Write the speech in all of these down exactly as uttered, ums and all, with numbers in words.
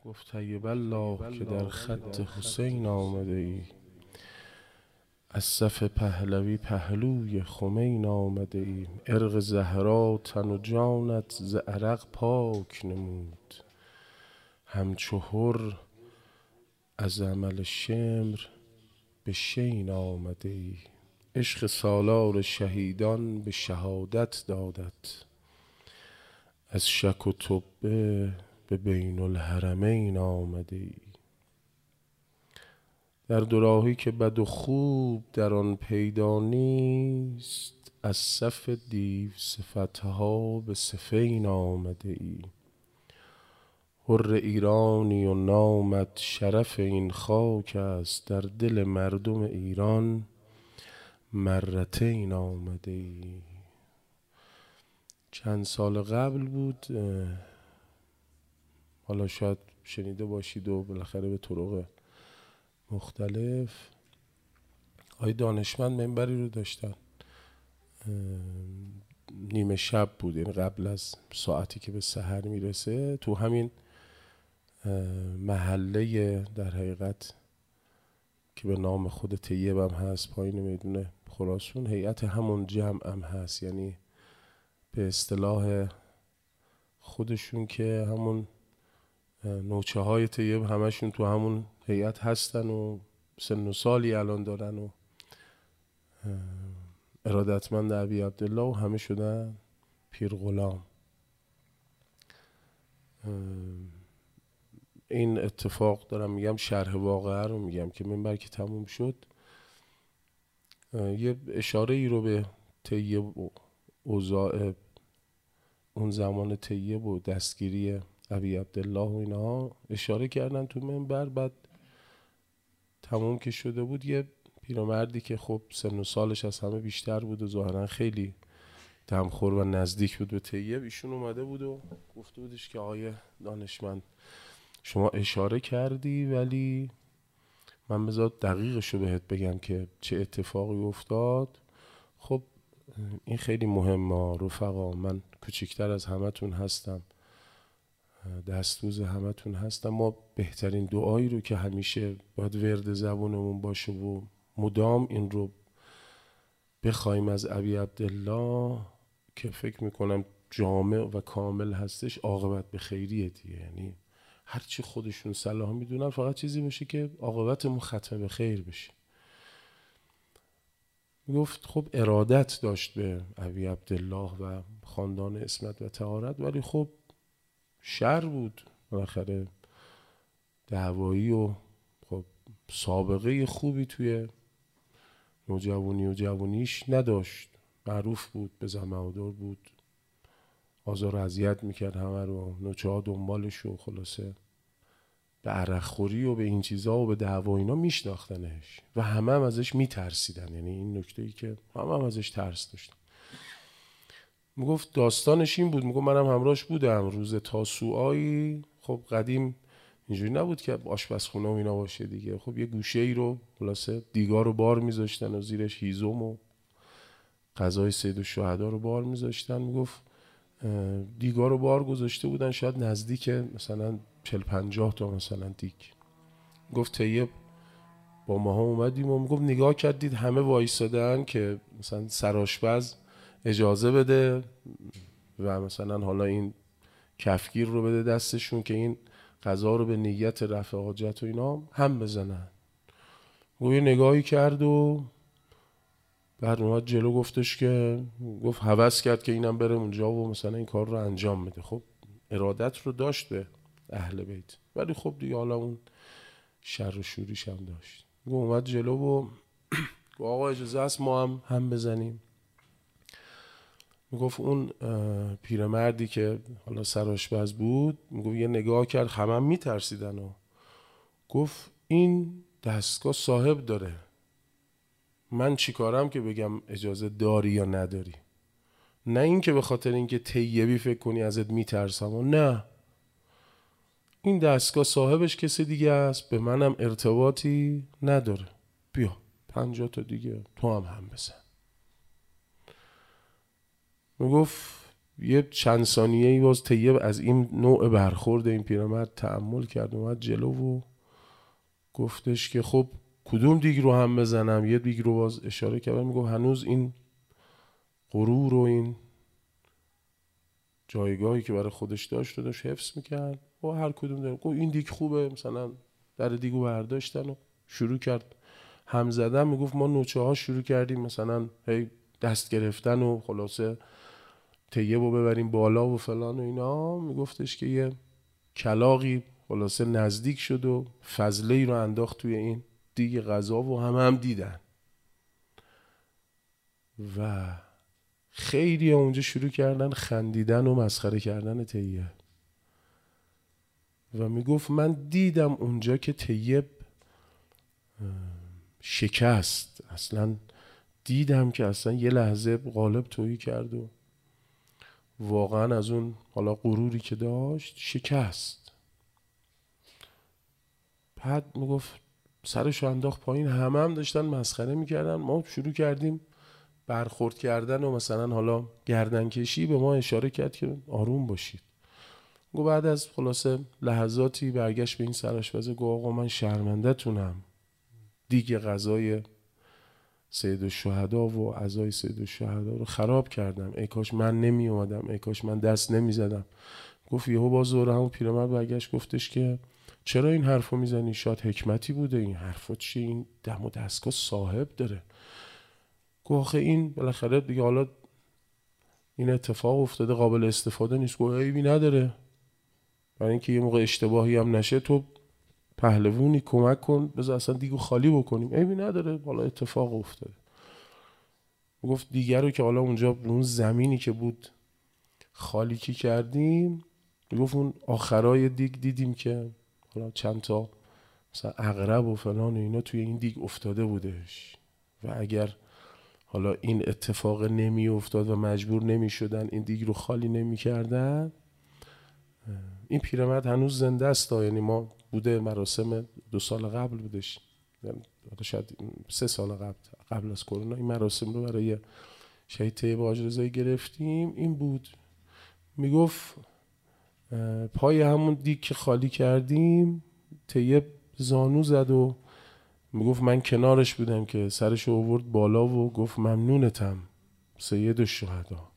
گفت طیب الله که در خط حسین آمده ای، از صف پهلوی پهلوی خمین آمده ای. عرق زهرا تن و جانت ز عرق پاک نمود، همچو حر از عمل شمر به شین آمده ای. عشق سالار شهیدان به شهادت دادت، از شک و توبه به بین الحرمین آمده ای. در دوراهی که بد و خوب در آن پیدا نیست، از صف دیو صفتها به صفین آمده ای. حر ایرانی و نامت شرف این خاک است، در دل مردم ایران مرتین آمده ای. چند سال قبل بود، حالا شاید شنیده باشید و بالاخره به طرق مختلف، آقای دانشمند منبری رو داشتن، نیمه شب بود، این قبل از ساعتی که به سحر میرسه، تو همین محله در حقیقت که به نام خود طیب هم هست پایین میدون خراسان، هیئت همون جمع هم هست، یعنی به اصطلاح خودشون که همون نوچه های طیب همشون تو همون هیئت هستن و سن و سالی الان دارن و ارادتمند ابی عبدالله و همه شدن پیر غلام. این اتفاق دارم میگم، شرح واقعه رو میگم که منبر که تموم شد یه اشاره ای رو به طیب و اوضاع اون زمان طیب و دستگیری ابی عبدالله و اینها اشاره کردن تو منبر. بعد تموم که شده بود، یه پیرمردی که خب سن و سالش از همه بیشتر بود و ظاهرا خیلی دمخور و نزدیک بود به طیب، ایشون اومده بود و گفته بودش که آقای دانشمند شما اشاره کردی ولی من بذار دقیقشو بهت بگم که چه اتفاقی افتاد. خب این خیلی مهمه رفقا، من کوچکتر از همتون هستم، دستوز همتون هستم. ما بهترین دعایی رو که همیشه باید ورد زبونمون باشه و مدام این رو بخوایم از ابی عبدالله که فکر میکنم جامع و کامل هستش، عاقبت به خیریه دیگه. یعنی هرچی خودشون صلاح میدونن فقط چیزی باشه که عاقبتمون ختم به خیر بشه. گفت خب ارادت داشت به ابی عبدالله و خاندان عصمت و طهارت، ولی خب شر بود بالاخره دعوایی و خب سابقه خوبی توی نوجوانی و جوانیش نداشت، معروف بود به زمه‌دار بود، آزار و اذیت میکرد همه رو، نوچه ها دنبالش و خلاصه به عرق خوری و به این چیزا و به دعوا اینا میشناختنش و همه هم ازش میترسیدن. یعنی این نکته ای که همه هم ازش ترس داشتن. میگفت داستانش این بود، میگفت منم همراهش بودم روز تاسوعایی. خب قدیم اینجوری نبود که آشپزخونه و اینا باشه دیگه، خب یه گوشه ای رو خلاصه دیگار رو بار میذاشتن و زیرش هیزم و غذای سید الشهدا رو بار میذاشتن. میگفت دیگار رو بار گذاشته بودن شاید نزدیک مثلا چل پنجاه تا مثلا دیگ. گفت طیب با ماها اومدیم و میگفت نگاه کردید همه وایسادن که مثلا سرآشپز اجازه بده و مثلا حالا این کفگیر رو بده دستشون که این غذا رو به نیت رفع حاجت و اینا هم بزنن. گفت یه نگاهی کرد و بعد اومد جلو، گفتش که گفت هوس کرد که اینم بره اونجا و مثلا این کار رو انجام بده. خب ارادت رو داشت به اهل بیت، ولی خب دیگه حالا اون شر و شوریش هم داشت. گفت اومد جلو و گفت آقا اجازه است ما هم هم بزنیم. میگفت اون پیرمردی که حالا سرآشپز بود میگفت یه نگاه کرد، همه هم میترسیدن و گفت این دستگاه صاحب داره، من چی کارم که بگم اجازه داری یا نداری؟ نه این که به خاطر اینکه طیبی فکر کنی ازت میترسم و نه، این دستگاه صاحبش کسی دیگه است، به منم ارتباطی نداره، بیا پنجاه تا دیگه تو هم هم بزن. میگفت یه چند ثانیه ای باز طیب از این نوع برخورد این پیرمرد تأمل کرد، اومد جلو و گفتش که خب کدوم دیگ رو هم بزنم. یه دیگ رو باز اشاره کرد، میگفت هنوز این غرور و این جایگاهی که برای خودش داشت رو داشت حفظ میکرد و هر کدوم داره گفت این دیگ خوبه، مثلا در دیگو برداشتن و شروع کرد هم زدن. میگفت ما نوچه ها شروع کردیم مثلا هی دست گرفتن و خلاصه طیب رو ببریم بالا و فلان و اینا. میگفتش که یه کلاغی خلاصه نزدیک شد و فضله ای رو انداخت توی این دیگ غذا و هم هم دیدن و خیلی اونجا شروع کردن خندیدن و مسخره کردن طیب و میگفت من دیدم اونجا که طیب شکست، اصلا دیدم که اصلا یه لحظه غالب تویی کرد و واقعا از اون حالا غروری که داشت شکست. بعد میگفت سرشو انداخت پایین، همه هم داشتن مسخره میکردن. ما شروع کردیم برخورد کردن و مثلا حالا گردن کشی، به ما اشاره کرد که آروم باشید. گفت بعد از خلاصه لحظاتی برگشت به این سرآشپز گفت آقا من شرمنده تونم دیگه غذای سید الشهدا و عزای سید الشهدا رو خراب کردم، ای کاش من نمی اومدم، ای کاش من دست نمی زدم. گفت یهو باز زور همون پیرمرد برگشت گفتش که چرا این حرفو میزنی؟ شاید حکمتی بوده این حرفا، چی این دم و دستگاه صاحب داره. گفت آخه این بالاخره دیگه حالا این اتفاق افتاده قابل استفاده نیست. گفت عیبی نداره، برای اینکه یه موقع اشتباهی هم نشه تو پهلوونی کمک کن بذار اصلا دیگو خالی بکنیم، عیبی نداره حالا اتفاق افتاده. گفت دیگر رو که حالا اونجا اون زمینی که بود خالی کی کردیم، گفت اون آخرای دیگ دیدیم که حالا چند تا مثلا عقرب و فلان و اینا توی این دیگ افتاده بودش و اگر حالا این اتفاق نمی افتاد و مجبور نمی شدن این دیگ رو خالی نمی کردن، این پیرمرد هنوز زنده است. یعنی ما بوده مراسم دو سال قبل بودش، یعنی شاید سه سال قبل قبل از کرونا این مراسم رو برای شهید طیب حاج رضایی گرفتیم. این بود میگفت پای همون دیگ که خالی کردیم طیب زانو زد و میگفت من کنارش بودم که سرش آورد بالا و گفت ممنونتم سید الشهدا.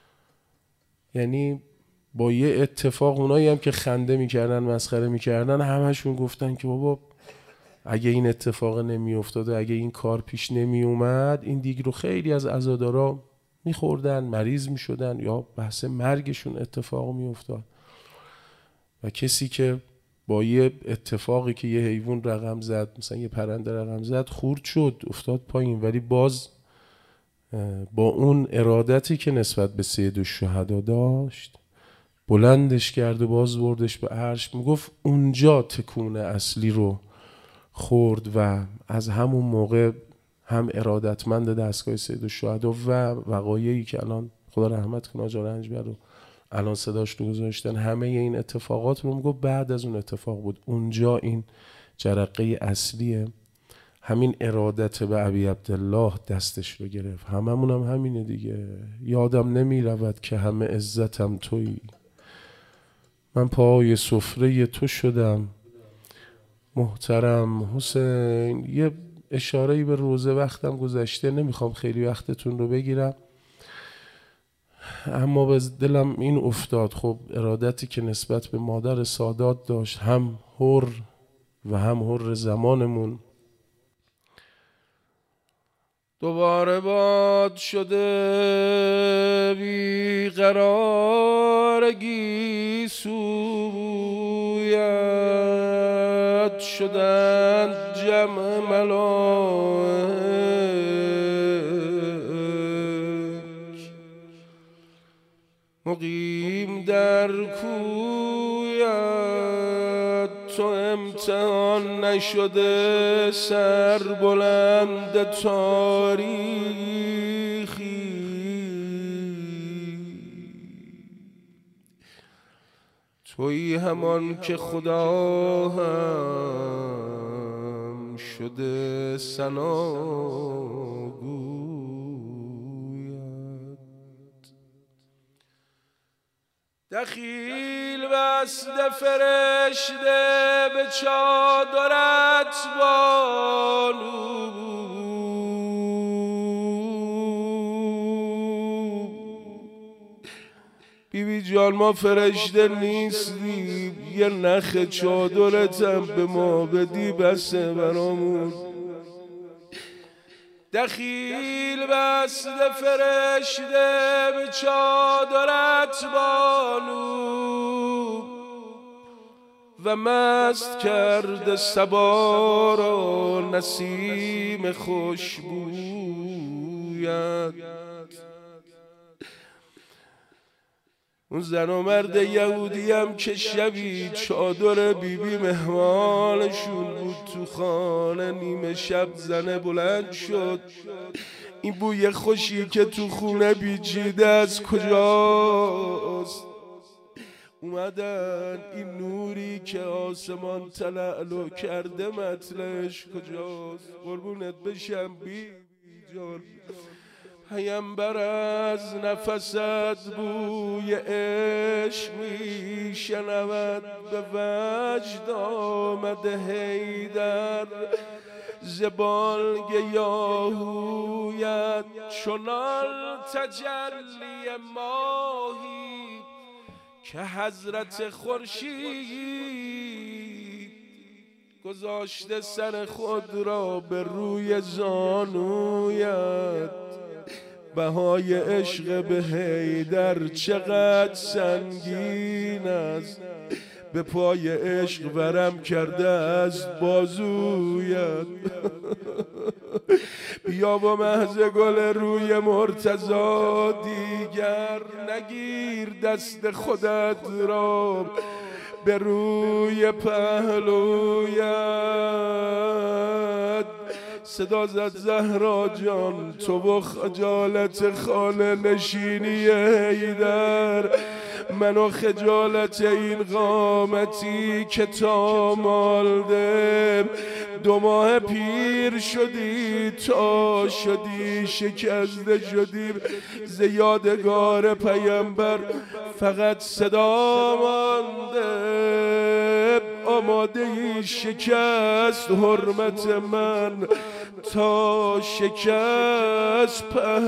یعنی با یه اتفاق اونایی هم که خنده میکردن مسخره میکردن همشون گفتن که بابا اگه این اتفاق نمی افتاد و اگه این کار پیش نمی اومد این دیگ رو خیلی از عزادارا میخوردن، مریض میشدن یا بحث مرگشون اتفاق میافتاد. و کسی که با یه اتفاقی که یه حیوان رقم زد، مثلا یه پرنده رقم زد، خورد شد افتاد پایین، ولی باز با اون ارادتی که نسبت به سید الشهدا داشت بلندش کرد و باز بردش به عرش. میگفت اونجا تکون اصلی رو خورد و از همون موقع هم ارادتمند دستگاه سید الشهدا و وقایعی که الان خدا رحمت کنه آقا رنجبر رو الان صداش رو گذاشتن، همه این اتفاقات رو میگفت بعد از اون اتفاق بود. اونجا این جرقه اصلیه همین ارادت به ابی عبدالله دستش رو گرفت. هممون هم همینه دیگه. یادم نمی رود که همه عزتم تویی، من پای سفره تو شدم محترم حسین. یه اشاره‌ای به روزه وقتم گذشته، نمیخوام خیلی وقتتون رو بگیرم، اما به دلم این افتاد خب ارادتی که نسبت به مادر سادات داشت، هم حر و هم حر زمانمون، دوباره باد شده بی قرارگی سویت شدند جمع ملائک، مقیم در کویت تو امتحان نشده سر بلند تاریخی، تویی همان که خدا هم شده ثنا دخیل بسته فرشته به چادرت بانو، بی بی جان ما فرشته نیستیم، یه نخ چادرتم به ما بدی بسه برامون. دخیل بسته فرشته به چادرت بانو و مست کرده صبا را نسیم خوشبویت. اون زن و مرد یهودی هم که شبی چادر بیبی مهمانشون بود تو خانه، نیمه شب زنه بلند شد، این بوی خوشی که تو خونه بیچیده از کجاست؟ اومدن این نوری که آسمان تلالو کرده مطلعش کجاست؟ قربونت بشم بیبی جان، پیامبر از نفست بوی عشق میشنود، به وجد آمده حیدر زبالگ یاهویت. چنان تجلی ماهی که حضرت خورشید گذاشته سر خود را به روی زانویت. بهای عشق به حیدر چقدر سنگین است، به پای عشق ورم کرده از بازویت. بیا با محض گل روی مرتضی دیگر نگیر دست خودت را به روی پهلویت. صدا زد زهرا جان تو و خجالت خانه نشینی حیدر، من و خجالت این قامتی که تا مالده. دو ماه پیر شدی تا شدی شکسته شدی، ز یادگار پیامبر فقط صدا مانده. آماده ای شکست حرمت من تا شکست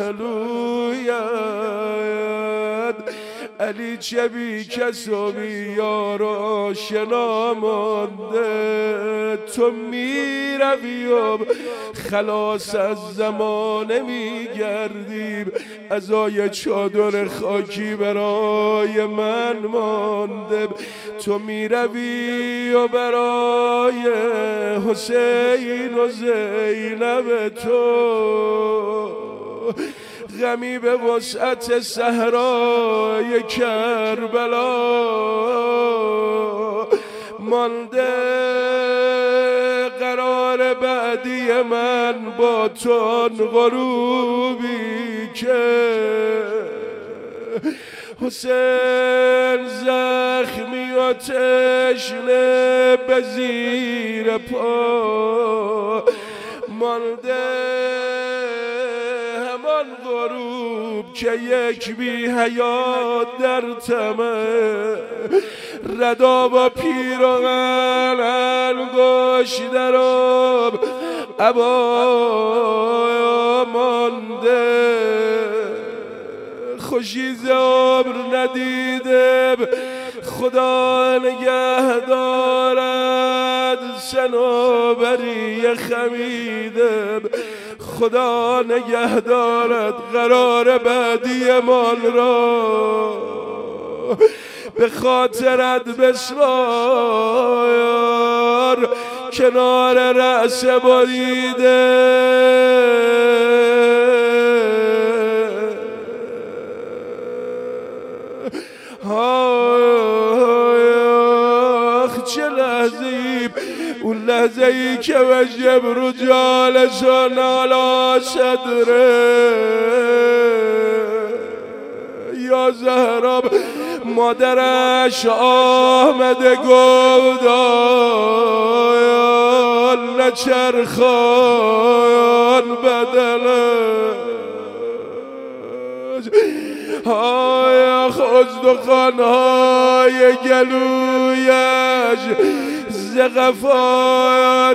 پهلویت. علی چه بی کس و بی یار آشنا مانده، تو می روی و خلاص از زمانه می گردیم. عزای چادر خاکی برای من مانده، تو می روی و برای حسین و زینب تو غمی به وسعت صحرای کربلا مانده. قرار بعدی من با تو آن غروبی که حسین زخمی و تشنه به زیر پا مانده. غروب که یک بی حیات در طمع ردا با پیراهن انگشت در آب عبا مانده. خوشی ز عمر ندیده خدا نگه دارد، صنوبری خمیده خدا نگه دارد. قرار بعدی من را به خاطرت بسپار، کنار رأس بریده آخ چه لحظه‌ای، اون لحظه ای که وجب رو جالسان علا صدره. یا زهرا مادرش آمده گفت نچرخان بدنش آیا خود استخوان‌های گلویش ز قفا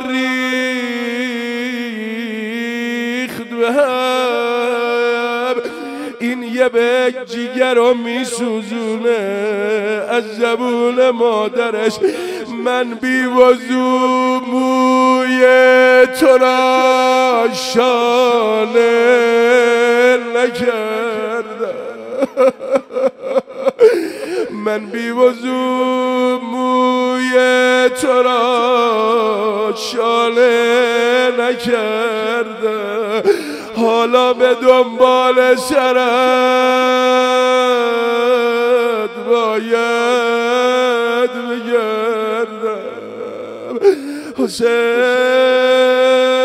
ریخت به هم. این یه بک جیگر رو میسوزونه از زبون مادرش. من بی وضو موی تو را شانه نکردم، من بی وضو موی تو را شانه نکردم. حالا به دنبال سرت باید بگردم حسین.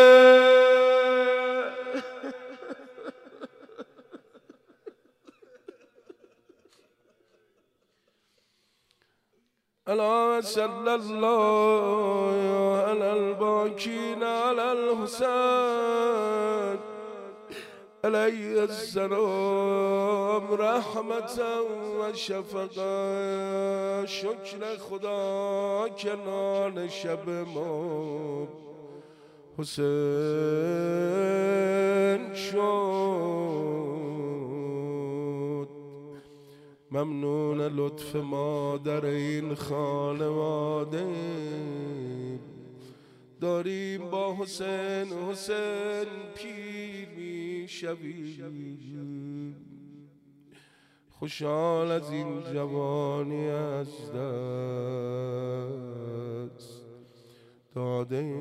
الا صلی الله علی الباکین علی الحسین علیه السلام رحمتا و شفقا. شکر خدا که نان شب ما حسین شد. ممنون لطف مادر این خانواده، داریم با حسین حسین پیر می شویم. خوشحال از این جوانی از دست داده.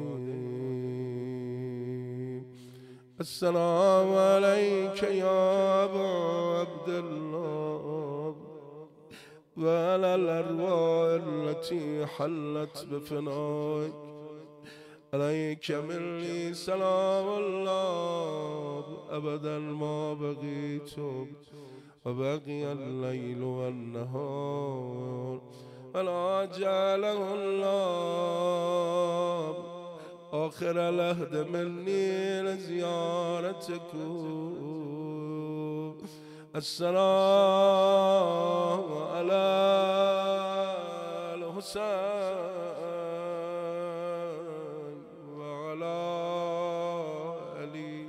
السلام علیک یا ابا عبدالله و علی الارواح التي حلت بفنائك. علیک منی سلام الله ابدا ما بقیت و بقی اللیل و النهار ولا جعله الله آخر العهد منی لزیارتکم. السلام علی الحسین و علی علی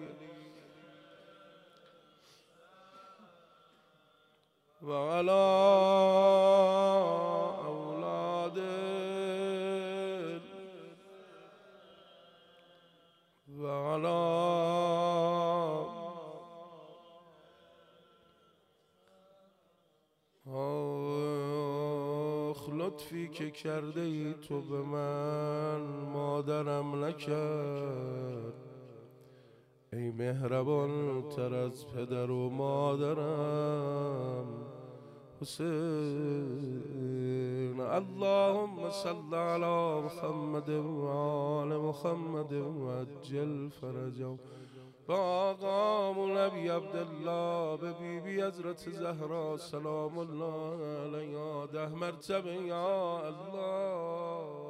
و علی لطفی که کرده ای تو به من مادرم نکرد. ای مهربان تر از پدر و مادرم حسین. اللهم صل علی محمد و آل محمد و عجل فرجهم. با آقا نبی عبدالله به بی بی حضرت زهرا سلام الله علیها ده مرتبه یا الله.